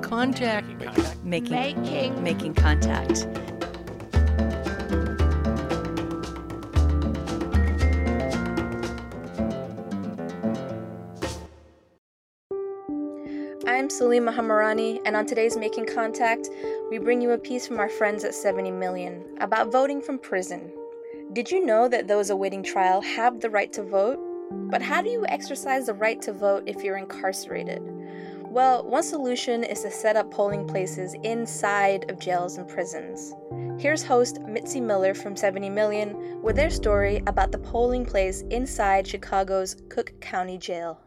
contact. Making contact. I'm Salima Hamarani, and on today's Making Contact, we bring you a piece from our friends at 70 Million about voting from prison. Did you know that those awaiting trial have the right to vote? But how do you exercise the right to vote if you're incarcerated? Well, one solution is to set up polling places inside of jails and prisons. Here's host Mitzi Miller from 70 Million with their story about the polling place inside Chicago's Cook County Jail.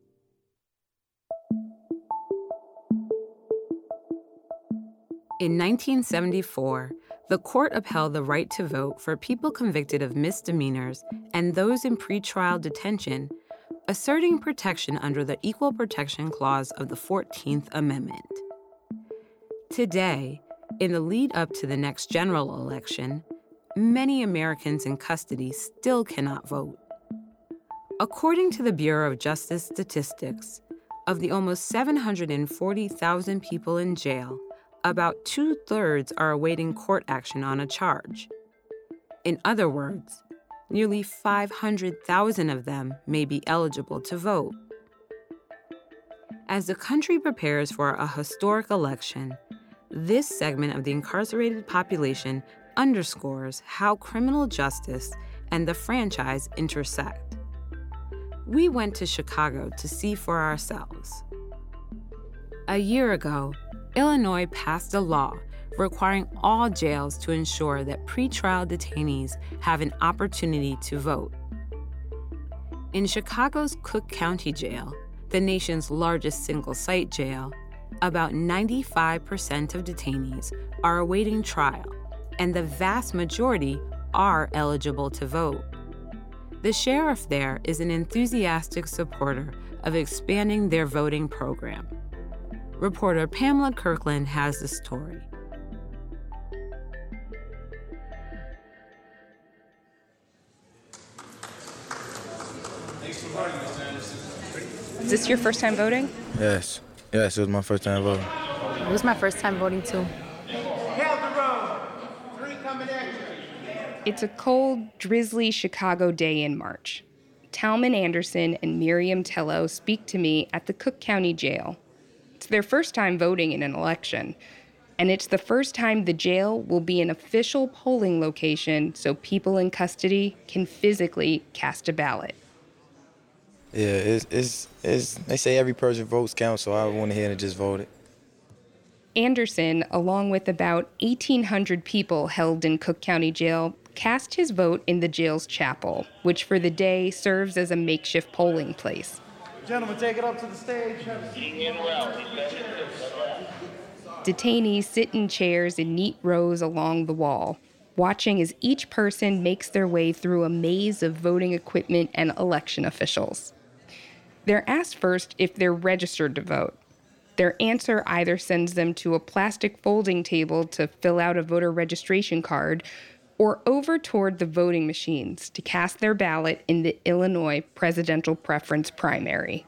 In 1974, the court upheld the right to vote for people convicted of misdemeanors and those in pretrial detention, asserting protection under the Equal Protection Clause of the 14th Amendment. Today, in the lead up to the next general election, many Americans in custody still cannot vote. According to the Bureau of Justice Statistics, of the almost 740,000 people in jail, about 2/3 are awaiting court action on a charge. In other words, nearly 500,000 of them may be eligible to vote. As the country prepares for a historic election, this segment of the incarcerated population underscores how criminal justice and the franchise intersect. We went to Chicago to see for ourselves. A year ago, Illinois passed a law requiring all jails to ensure that pretrial detainees have an opportunity to vote. In Chicago's Cook County Jail, the nation's largest single-site jail, about 95% of detainees are awaiting trial, and the vast majority are eligible to vote. The sheriff there is an enthusiastic supporter of expanding their voting program. Reporter Pamela Kirkland has the story. Is this your first time voting? Yes, it was my first time voting. It was my first time voting too. It's a cold, drizzly Chicago day in March. Talman Anderson and Miriam Tello speak to me at the Cook County Jail. It's their first time voting in an election, and it's the first time the jail will be an official polling location so people in custody can physically cast a ballot. Yeah, it's they say every person votes counts, so I went ahead and just voted. Anderson, along with about 1,800 people held in Cook County Jail, cast his vote in the jail's chapel, which for the day serves as a makeshift polling place. Gentlemen, take it up to the stage. Detainees sit in chairs in neat rows along the wall, watching as each person makes their way through a maze of voting equipment and election officials. They're asked first if they're registered to vote. Their answer either sends them to a plastic folding table to fill out a voter registration card or over toward the voting machines to cast their ballot in the Illinois presidential preference primary.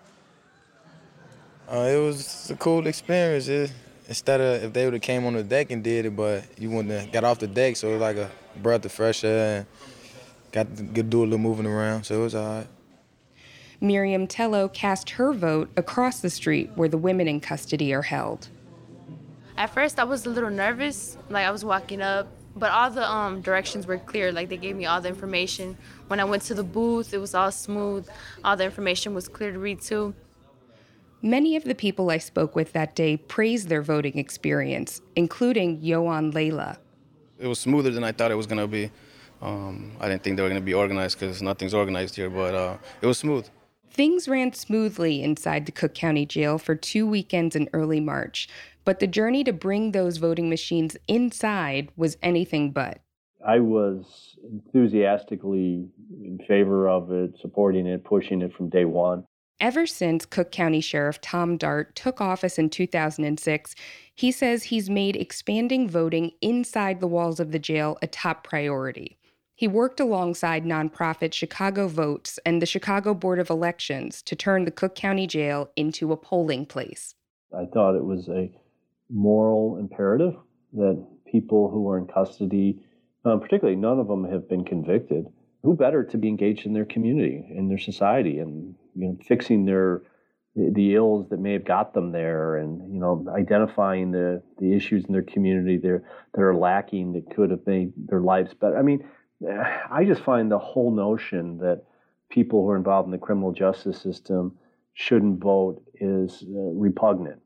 It was a cool experience. Instead of if they would have came on the deck and did it, but you wouldn't have got off the deck, so it was like a breath of fresh air and got to do a little moving around, so it was all right. Miriam Tello cast her vote across the street where the women in custody are held. At first, I was a little nervous, like I was walking up, but all the directions were clear, like they gave me all the information. When I went to the booth, it was all smooth. All the information was clear to read too. Many of the people I spoke with that day praised their voting experience, including Yohan Layla. It was smoother than I thought it was going to be. I didn't think they were going to be organized because nothing's organized here, but it was smooth. Things ran smoothly inside the Cook County Jail for 2 weekends in early March, but the journey to bring those voting machines inside was anything but. I was enthusiastically in favor of it, supporting it, pushing it from day one. Ever since Cook County Sheriff Tom Dart took office in 2006, he says he's made expanding voting inside the walls of the jail a top priority. He worked alongside nonprofit Chicago Votes and the Chicago Board of Elections to turn the Cook County Jail into a polling place. I thought it was a moral imperative that people who are in custody, particularly none of them have been convicted, who better to be engaged in their community, in their society, and fixing the ills that may have got them there, and identifying the issues in their community that are lacking that could have made their lives better. I mean, I just find the whole notion that people who are involved in the criminal justice system shouldn't vote is repugnant.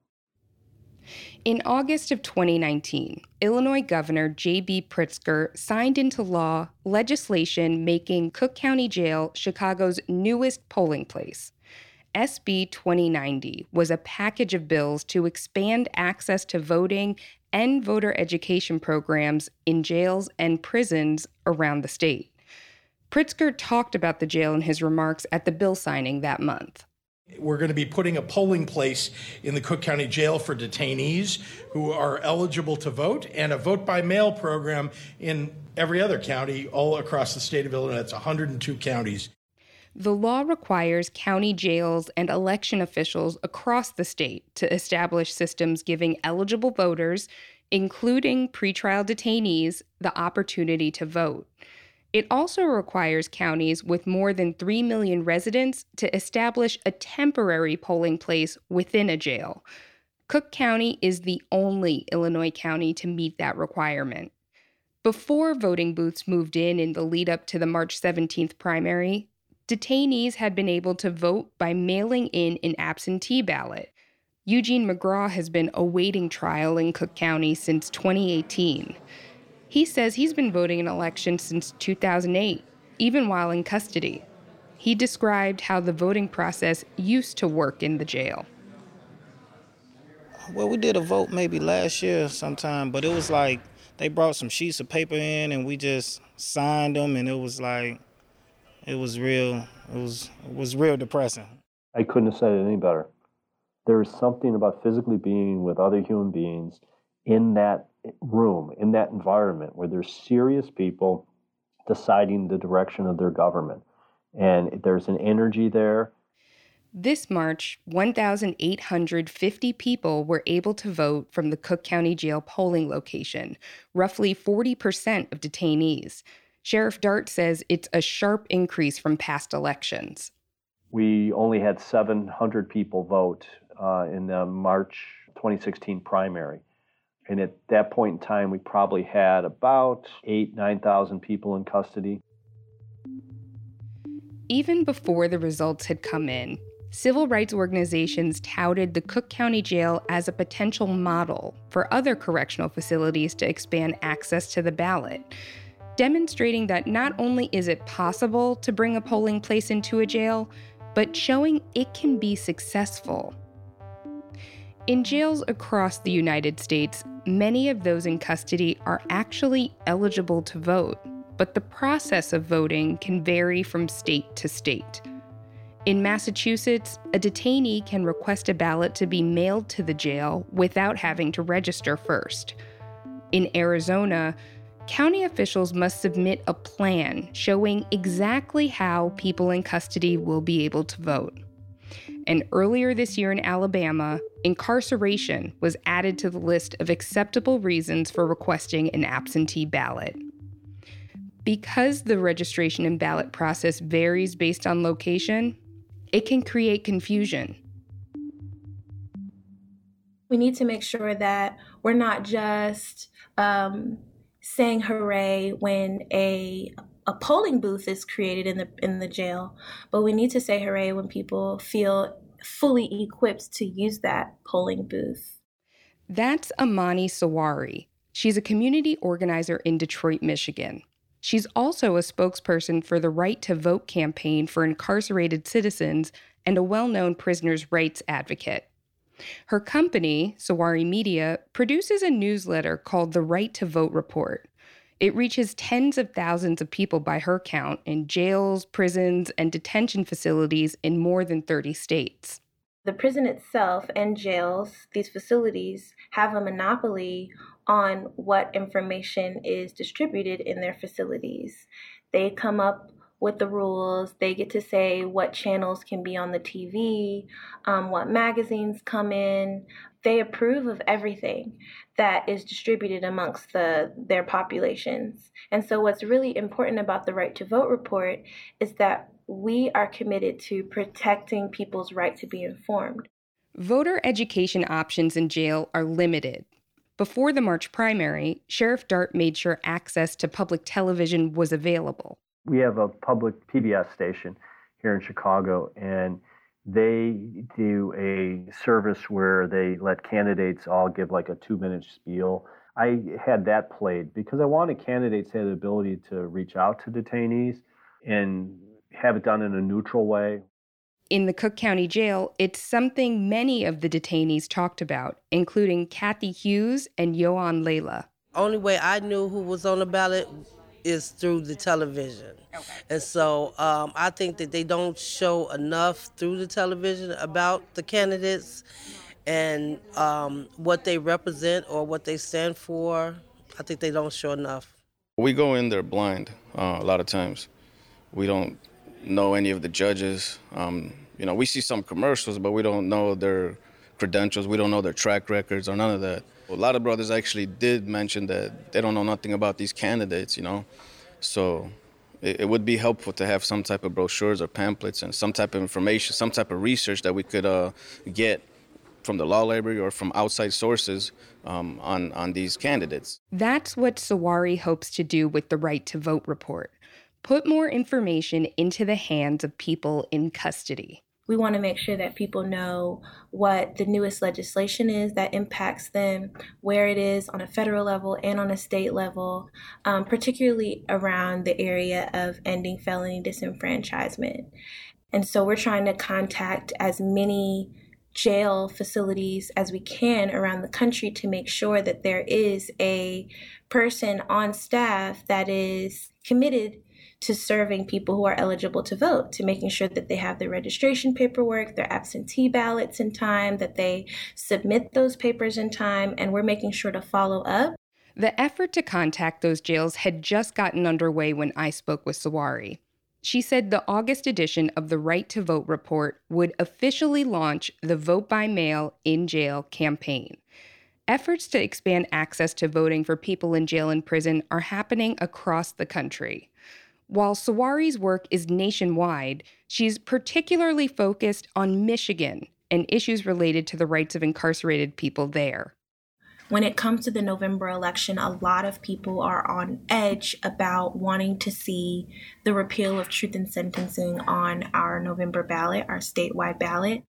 In August of 2019, Illinois Governor J.B. Pritzker signed into law legislation making Cook County Jail Chicago's newest polling place. SB 2090 was a package of bills to expand access to voting and voter education programs in jails and prisons around the state. Pritzker talked about the jail in his remarks at the bill signing that month. We're going to be putting a polling place in the Cook County Jail for detainees who are eligible to vote, and a vote-by-mail program in every other county all across the state of Illinois. That's 102 counties. The law requires county jails and election officials across the state to establish systems giving eligible voters, including pretrial detainees, the opportunity to vote. It also requires counties with more than 3 million residents to establish a temporary polling place within a jail. Cook County is the only Illinois county to meet that requirement. Before voting booths moved in the lead up to the March 17th primary, detainees had been able to vote by mailing in an absentee ballot. Eugene McGraw has been awaiting trial in Cook County since 2018. He says he's been voting in elections since 2008, even while in custody. He described how the voting process used to work in the jail. Well, we did a vote maybe last year sometime, but it was like they brought some sheets of paper in and we just signed them, and it was real depressing. I couldn't have said it any better. There is something about physically being with other human beings in that room, in that environment where there's serious people deciding the direction of their government. And there's an energy there. This March, 1,850 people were able to vote from the Cook County Jail polling location, roughly 40% of detainees. Sheriff Dart says it's a sharp increase from past elections. We only had 700 people vote in the March 2016 primary. And at that point in time, we probably had about 9,000 people in custody. Even before the results had come in, civil rights organizations touted the Cook County Jail as a potential model for other correctional facilities to expand access to the ballot, demonstrating that not only is it possible to bring a polling place into a jail, but showing it can be successful. In jails across the United States, many of those in custody are actually eligible to vote, but the process of voting can vary from state to state. In Massachusetts, a detainee can request a ballot to be mailed to the jail without having to register first. In Arizona, county officials must submit a plan showing exactly how people in custody will be able to vote. And earlier this year in Alabama, incarceration was added to the list of acceptable reasons for requesting an absentee ballot. Because the registration and ballot process varies based on location, it can create confusion. We need to make sure that we're not just saying hooray when a polling booth is created in the jail, but we need to say hooray when people feel fully equipped to use that polling booth. That's Amani Sawari. She's a community organizer in Detroit, Michigan. She's also a spokesperson for the Right to Vote campaign for incarcerated citizens and a well-known prisoners' rights advocate. Her company, Sawari Media, produces a newsletter called the Right to Vote Report. It reaches tens of thousands of people by her count in jails, prisons, and detention facilities in more than 30 states. The prison itself and jails, these facilities, have a monopoly on what information is distributed in their facilities. They come up with the rules. They get to say what channels can be on the TV, what magazines come in. they approve of everything that is distributed amongst their populations. And so what's really important about the Right to Vote report is that we are committed to protecting people's right to be informed. Voter education options in jail are limited. Before the March primary, Sheriff Dart made sure access to public television was available. We have a public PBS station here in Chicago, and they do a service where they let candidates all give like a 2-minute spiel. I had that played because I wanted candidates to have the ability to reach out to detainees and have it done in a neutral way. In the Cook County Jail, it's something many of the detainees talked about, including Kathy Hughes and Yohan Layla. Only way I knew who was on the ballot is through the television. Okay. And so I think that they don't show enough through the television about the candidates and what they represent or what they stand for. I think they don't show enough. We go in there blind a lot of times. We don't know any of the judges. We see some commercials, but we don't know their credentials. We don't know their track records or none of that. A lot of brothers actually did mention that they don't know nothing about these candidates, So it would be helpful to have some type of brochures or pamphlets and some type of information, some type of research that we could get from the law library or from outside sources on these candidates. That's what Sawari hopes to do with the Right to Vote report. Put more information into the hands of people in custody. We want to make sure that people know what the newest legislation is that impacts them, where it is on a federal level and on a state level, particularly around the area of ending felony disenfranchisement. And so we're trying to contact as many jail facilities as we can around the country to make sure that there is a person on staff that is committed to serving people who are eligible to vote, to making sure that they have their registration paperwork, their absentee ballots in time, that they submit those papers in time, and we're making sure to follow up. The effort to contact those jails had just gotten underway when I spoke with Sawari. She said the August edition of the Right to Vote report would officially launch the Vote by Mail in Jail campaign. Efforts to expand access to voting for people in jail and prison are happening across the country. While Sawari's work is nationwide, she's particularly focused on Michigan and issues related to the rights of incarcerated people there. When it comes to the November election, a lot of people are on edge about wanting to see the repeal of truth in sentencing on our November ballot, our statewide ballot.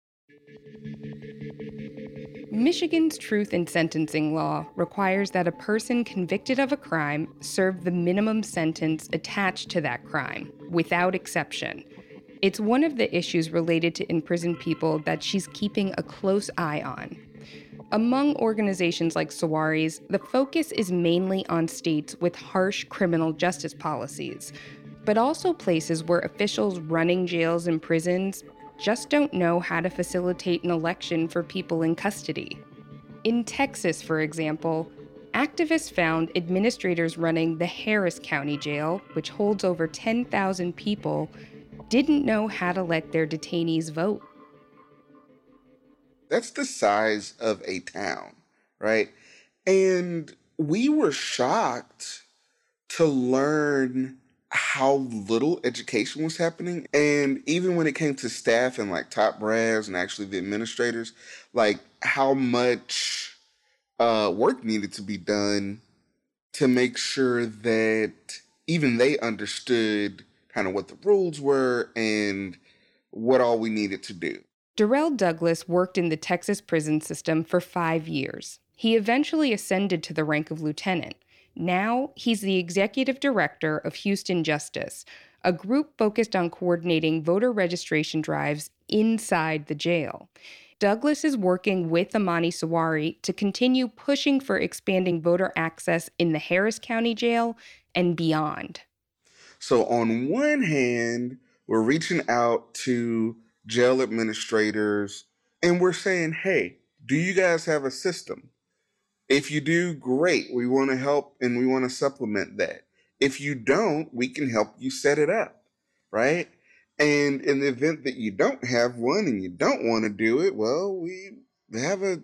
Michigan's truth in sentencing law requires that a person convicted of a crime serve the minimum sentence attached to that crime, without exception. It's one of the issues related to imprisoned people that she's keeping a close eye on. Among organizations like Sawari's, the focus is mainly on states with harsh criminal justice policies, but also places where officials running jails and prisons just don't know how to facilitate an election for people in custody. In Texas, for example, activists found administrators running the Harris County Jail, which holds over 10,000 people, didn't know how to let their detainees vote. That's the size of a town, right? And we were shocked to learn how little education was happening. And even when it came to staff and like top brass and actually the administrators, like how much work needed to be done to make sure that even they understood kind of what the rules were and what all we needed to do. Darrell Douglas worked in the Texas prison system for 5 years. He eventually ascended to the rank of lieutenant. Now, he's the executive director of Houston Justice, a group focused on coordinating voter registration drives inside the jail. Douglas is working with Amani Sawari to continue pushing for expanding voter access in the Harris County Jail and beyond. So on one hand, we're reaching out to jail administrators and we're saying, hey, do you guys have a system? If you do, great. We want to help and we want to supplement that. If you don't, we can help you set it up, right? And in the event that you don't have one and you don't want to do it, well, we have a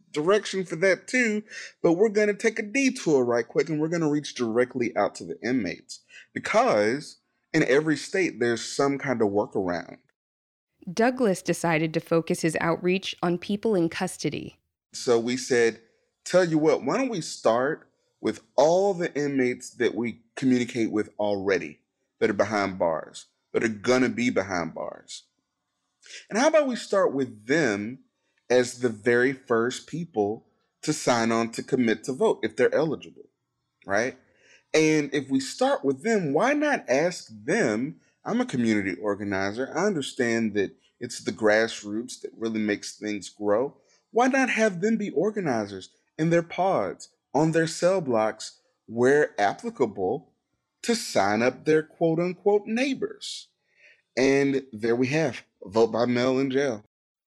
direction for that too, but we're going to take a detour right quick and we're going to reach directly out to the inmates because in every state there's some kind of workaround. Douglas decided to focus his outreach on people in custody. So we said, tell you what, why don't we start with all the inmates that we communicate with already that are behind bars, that are going to be behind bars. And how about we start with them as the very first people to sign on to commit to vote if they're eligible, right? And if we start with them, why not ask them? I'm a community organizer. I understand that it's the grassroots that really makes things grow. Why not have them be organizers in their pods, on their cell blocks, where applicable, to sign up their quote-unquote neighbors? And there we have vote by mail in jail.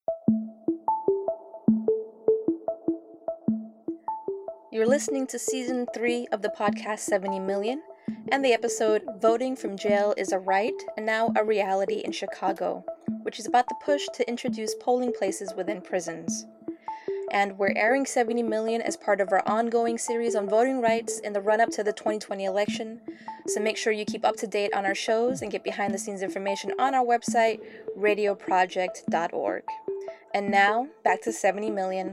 You're listening to Season 3 of the podcast 70 Million and the episode Voting from Jail is a Right and Now a Reality in Chicago, which is about the push to introduce polling places within prisons. And we're airing 70 Million as part of our ongoing series on voting rights in the run-up to the 2020 election, so make sure you keep up to date on our shows and get behind-the-scenes information on our website, radioproject.org. And now, back to 70 Million.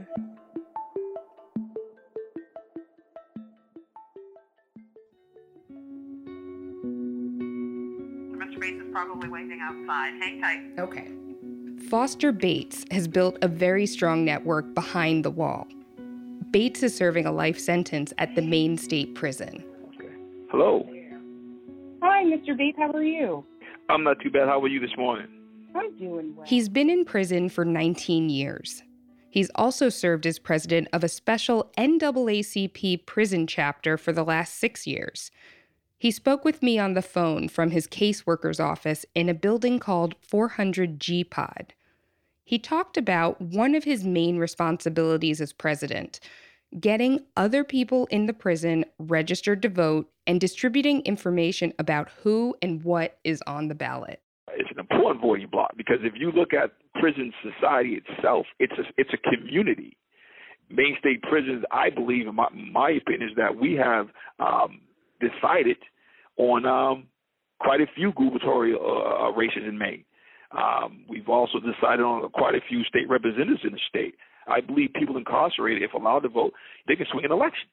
Mr. Bates is probably waiting outside. Hang tight. Okay. Foster Bates has built a very strong network behind the wall. Bates is serving a life sentence at the Maine State Prison. Hello. Hi, Mr. Bates. How are you? I'm not too bad. How are you this morning? I'm doing well. He's been in prison for 19 years. He's also served as president of a special NAACP prison chapter for the last 6 years. He spoke with me on the phone from his caseworker's office in a building called 400 G-Pod. He talked about one of his main responsibilities as president, getting other people in the prison registered to vote and distributing information about who and what is on the ballot. It's an important voting block because if you look at prison society itself, it's a community. Maine State Prisons, I believe, in my opinion, is that we have decided on quite a few gubernatorial races in Maine. We've also decided on quite a few state representatives in the state. I believe people incarcerated, if allowed to vote, they can swing an election.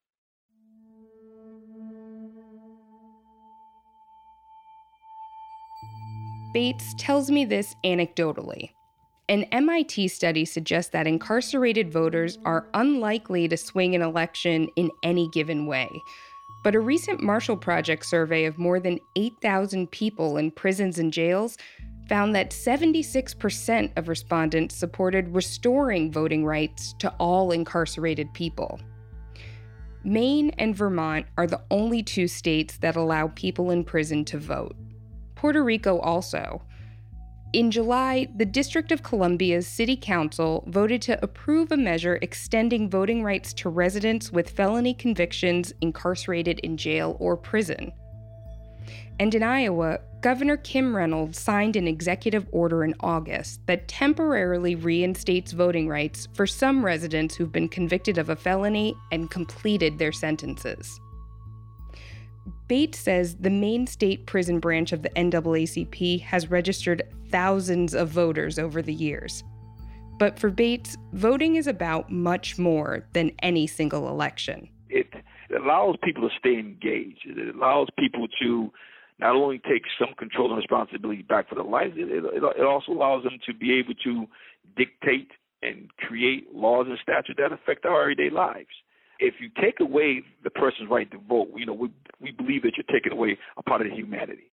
Bates tells me this anecdotally. An MIT study suggests that incarcerated voters are unlikely to swing an election in any given way. But a recent Marshall Project survey of more than 8,000 people in prisons and jails found that 76% of respondents supported restoring voting rights to all incarcerated people. Maine and Vermont are the only two states that allow people in prison to vote. Puerto Rico also. In July, the District of Columbia's City Council voted to approve a measure extending voting rights to residents with felony convictions incarcerated in jail or prison. And in Iowa, Governor Kim Reynolds signed an executive order in August that temporarily reinstates voting rights for some residents who've been convicted of a felony and completed their sentences. Bates says the Maine State Prison branch of the NAACP has registered thousands of voters over the years. But for Bates, voting is about much more than any single election. It allows people to stay engaged. It allows people to not only take some control and responsibility back for their lives, it also allows them to be able to dictate and create laws and statutes that affect our everyday lives. If you take away the person's right to vote, we believe that you're taking away a part of the humanity.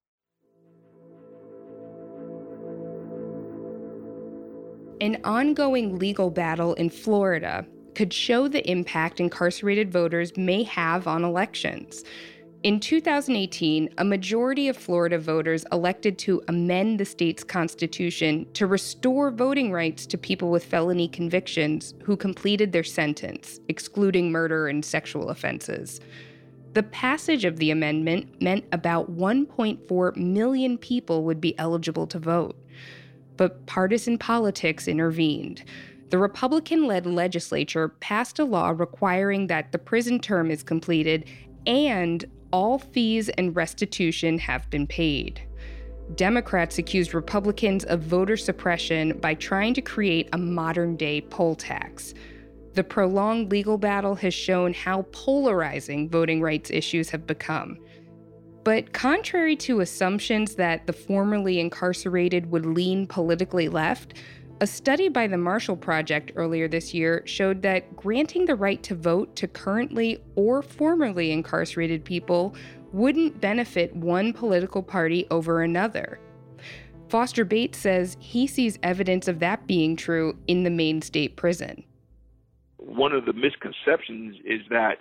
An ongoing legal battle in Florida could show the impact incarcerated voters may have on elections. In 2018, a majority of Florida voters elected to amend the state's constitution to restore voting rights to people with felony convictions who completed their sentence, excluding murder and sexual offenses. The passage of the amendment meant about 1.4 million people would be eligible to vote. But partisan politics intervened. the Republican-led legislature passed a law requiring that the prison term is completed and all fees and restitution have been paid. Democrats accused Republicans of voter suppression by trying to create a modern-day poll tax. The prolonged legal battle has shown how polarizing voting rights issues have become. But contrary to assumptions that the formerly incarcerated would lean politically left, a study by the Marshall Project earlier this year showed that granting the right to vote to currently or formerly incarcerated people wouldn't benefit one political party over another. Foster Bates says he sees evidence of that being true in the Maine State Prison. One of the misconceptions is that,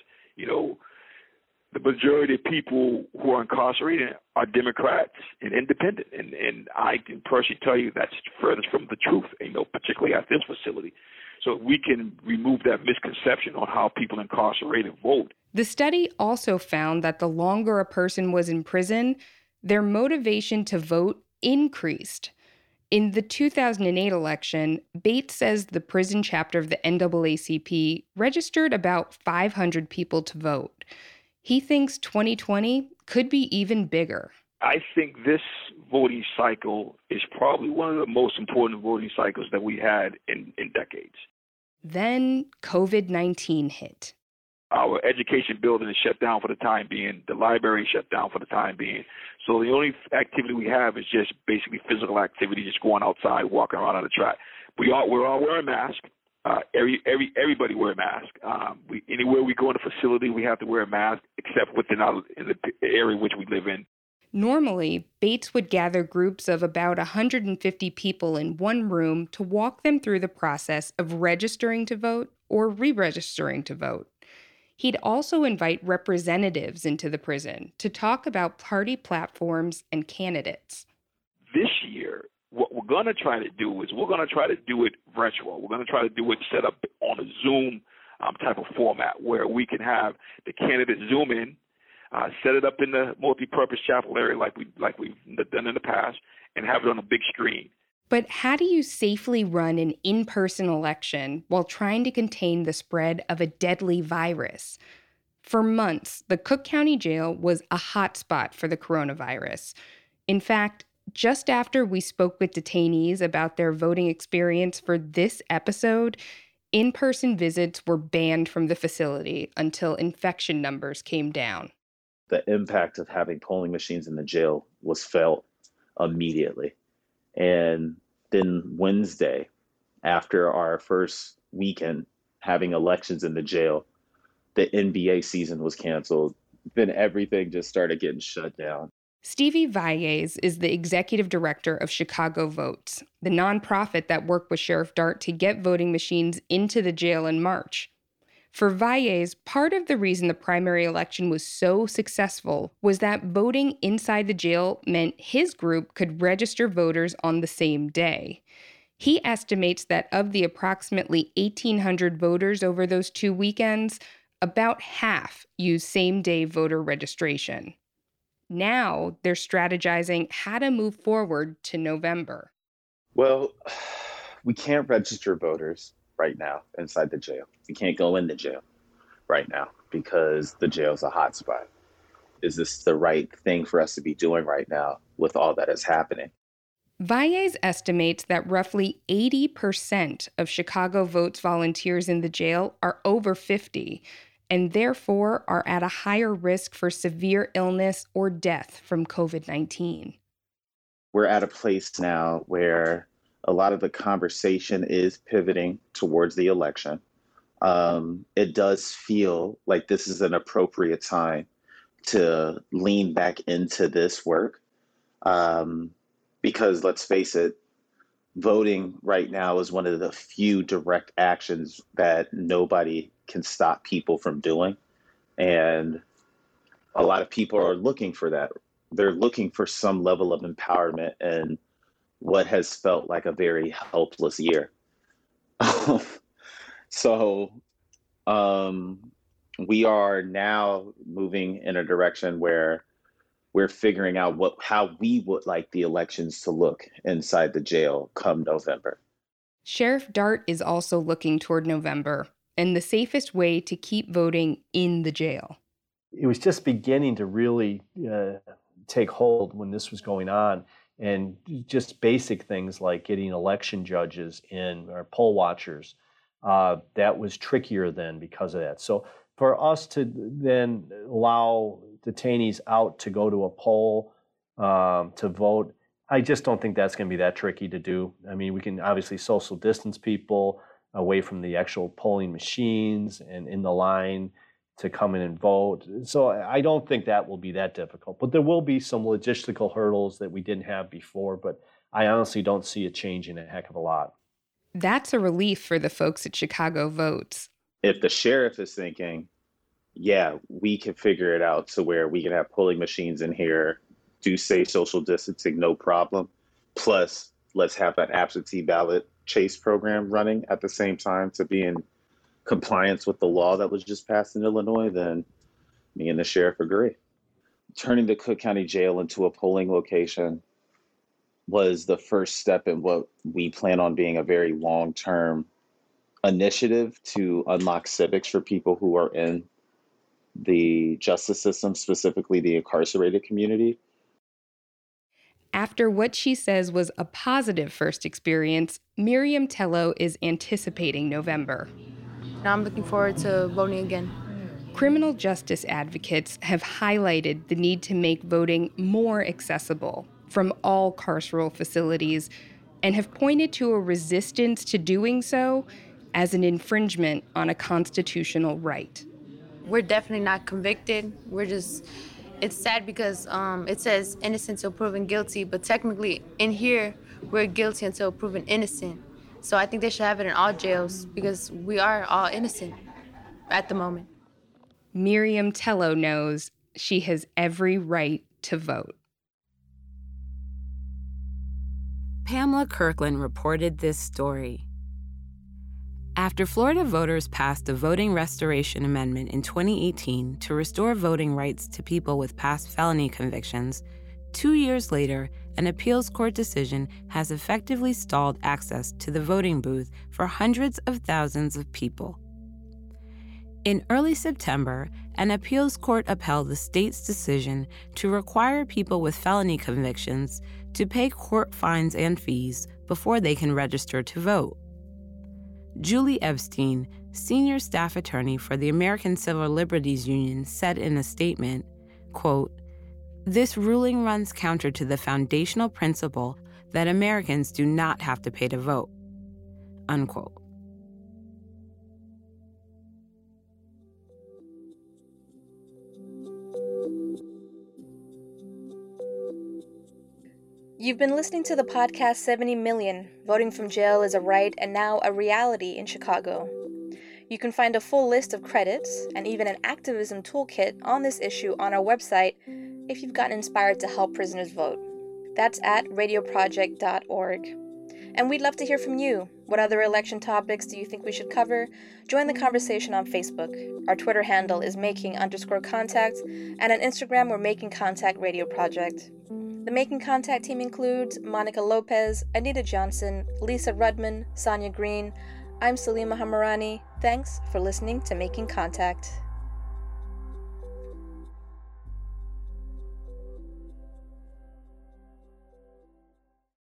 the majority of people who are incarcerated are Democrats and independent. And I can personally tell you that's furthest from the truth, particularly at this facility. So if we can remove that misconception on how people incarcerated vote. The study also found that the longer a person was in prison, their motivation to vote increased. In the 2008 election, Bates says the prison chapter of the NAACP registered about 500 people to vote. He thinks 2020 could be even bigger. I think this voting cycle is probably one of the most important voting cycles that we had in decades. Then COVID-19 hit. Our education building is shut down for the time being. The library is shut down for the time being. So the only activity we have is just basically physical activity, just going outside, walking around on the track. We're all wearing masks. Everybody wear a mask. Anywhere we go in a facility, we have to wear a mask, except in the area which we live in. Normally, Bates would gather groups of about 150 people in one room to walk them through the process of registering to vote or re-registering to vote. He'd also invite representatives into the prison to talk about party platforms and candidates. This year, what we're going to try to do is we're going to try to do it virtual. We're going to try to do it set up on a Zoom type of format where we can have the candidates Zoom in, set it up in the multi-purpose chapel area like we've done in the past, and have it on a big screen. But how do you safely run an in-person election while trying to contain the spread of a deadly virus? For months, the Cook County Jail was a hotspot for the coronavirus. In fact, just after we spoke with detainees about their voting experience for this episode, in-person visits were banned from the facility until infection numbers came down. The impact of having polling machines in the jail was felt immediately. And then Wednesday, after our first weekend having elections in the jail, the NBA season was canceled. Then everything just started getting shut down. Stevie Valles is the executive director of Chicago Votes, the nonprofit that worked with Sheriff Dart to get voting machines into the jail in March. For Valles, part of the reason the primary election was so successful was that voting inside the jail meant his group could register voters on the same day. He estimates that of the approximately 1,800 voters over those 2 weekends, about half used same-day voter registration. Now they're strategizing how to move forward to November. Well, we can't register voters right now inside the jail. We can't go in the jail right now because the jail's a hotspot. Is this the right thing for us to be doing right now with all that is happening? Valles estimates that roughly 80% of Chicago Votes volunteers in the jail are over 50, and therefore are at a higher risk for severe illness or death from COVID-19. We're at a place now where a lot of the conversation is pivoting towards the election. It does feel like this is an appropriate time to lean back into this work. Because let's face it, voting right now is one of the few direct actions that nobody can stop people from doing. And a lot of people are looking for that. They're looking for some level of empowerment in what has felt like a very helpless year. So we are now moving in a direction where we're figuring out how we would like the elections to look inside the jail come November. Sheriff Dart is also looking toward November and the safest way to keep voting in the jail. It was just beginning to really take hold when this was going on. And just basic things like getting election judges in or poll watchers, that was trickier then because of that. So for us to then allow detainees out to go to a poll to vote, I just don't think that's going to be that tricky to do. I mean, we can obviously social distance people away from the actual polling machines and in the line to come in and vote. So I don't think that will be that difficult. But there will be some logistical hurdles that we didn't have before, but I honestly don't see it changing a heck of a lot. That's a relief for the folks at Chicago Votes. If the sheriff is thinking, yeah, we can figure it out to where we can have polling machines in here, do safe social distancing, no problem. Plus, let's have an absentee ballot chase program running at the same time to be in compliance with the law that was just passed in Illinois, then me and the sheriff agree. Turning the Cook County Jail into a polling location was the first step in what we plan on being a very long-term initiative to unlock civics for people who are in the justice system, specifically the incarcerated community. After what she says was a positive first experience, Miriam Tello is anticipating November. Now I'm looking forward to voting again. Criminal justice advocates have highlighted the need to make voting more accessible from all carceral facilities and have pointed to a resistance to doing so as an infringement on a constitutional right. We're definitely not convicted. It's sad because it says innocent until proven guilty, but technically in here, we're guilty until proven innocent. So I think they should have it in all jails because we are all innocent at the moment. Miriam Tello knows she has every right to vote. Pamela Kirkland reported this story. After Florida voters passed the Voting Restoration Amendment in 2018 to restore voting rights to people with past felony convictions, 2 years later, an appeals court decision has effectively stalled access to the voting booth for hundreds of thousands of people. In early September, an appeals court upheld the state's decision to require people with felony convictions to pay court fines and fees before they can register to vote. Julie Epstein, senior staff attorney for the American Civil Liberties Union, said in a statement, quote, "This ruling runs counter to the foundational principle that Americans do not have to pay to vote," unquote. You've been listening to the podcast 70 Million, Voting from Jail is a Right and Now a Reality in Chicago. You can find a full list of credits and even an activism toolkit on this issue on our website if you've gotten inspired to help prisoners vote. That's at radioproject.org. And we'd love to hear from you. What other election topics do you think we should cover? Join the conversation on Facebook. Our Twitter handle is making_contact, and on Instagram we're Making Contact Radio Project. The Making Contact team includes Monica Lopez, Anita Johnson, Lisa Rudman, Sonia Green. I'm Salima Hamarani. Thanks for listening to Making Contact.